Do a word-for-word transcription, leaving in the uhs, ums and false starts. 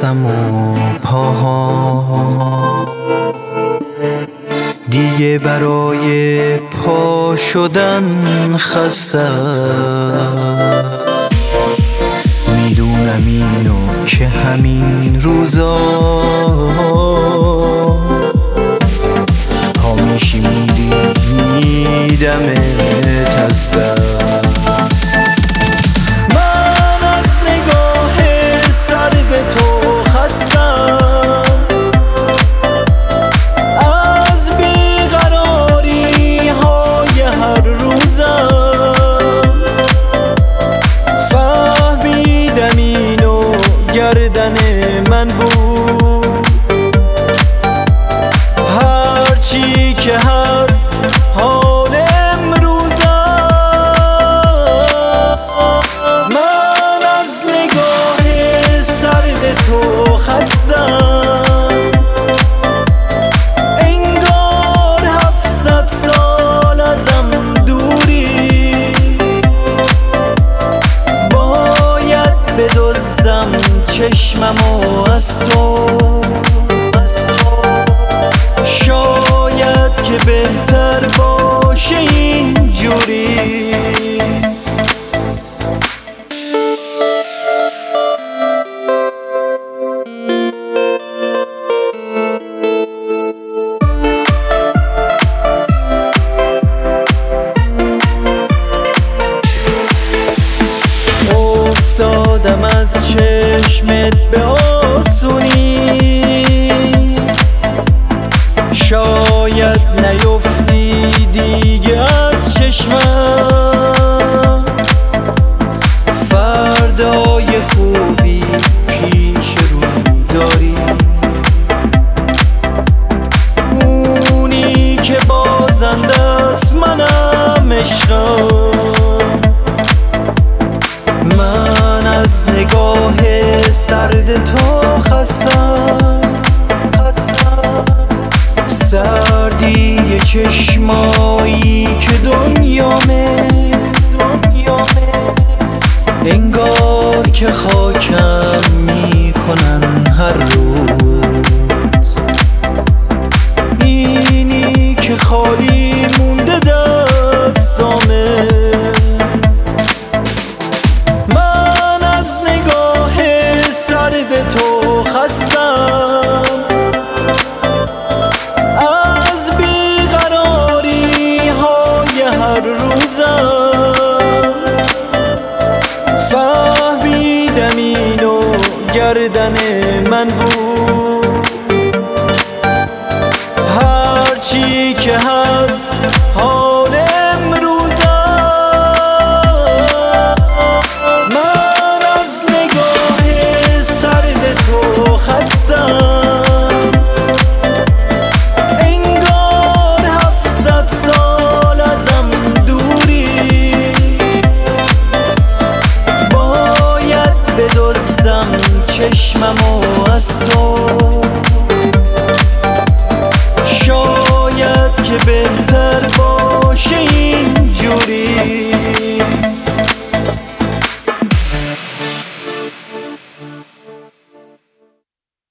دستم و پاها دیگه برای پا شدن خسته است. میدونم اینو که همین روزا پا میشی میری میدمت از دست. من از نگاه سرد تو خستم، از بیقراری های هر روزم فهمیدم اینو گردن من بود. هرچی که هست حال امروزم. من از نگاه سرد تو خستم، انگار هفتصد سال ازم دوری. باید بدزدم چشممو از تو، شاید که بهتر باشه اینجوری. افتادم از چشمت به آسونی، شاید نیفتی دیگه از چشمم. فردای خوبی پیش رو داری، اونی که بازنده است منم عشقم. من از نگاه سرد تو خستم، سردی چشمایی که دنیامه، انگار که خاکم میکنن هر روز. اینی که خالی مونده دستامه. من از نگاه سرد تو خستم، از بیقراری های هر روزم فهمیدم اینو گردن من بود. هرچی که هست حال امروزم. من از نگاه سرد تو خستم، انگار هفتصد سال ازم دوری. باید بدزدم چشممو از تو، شاید که به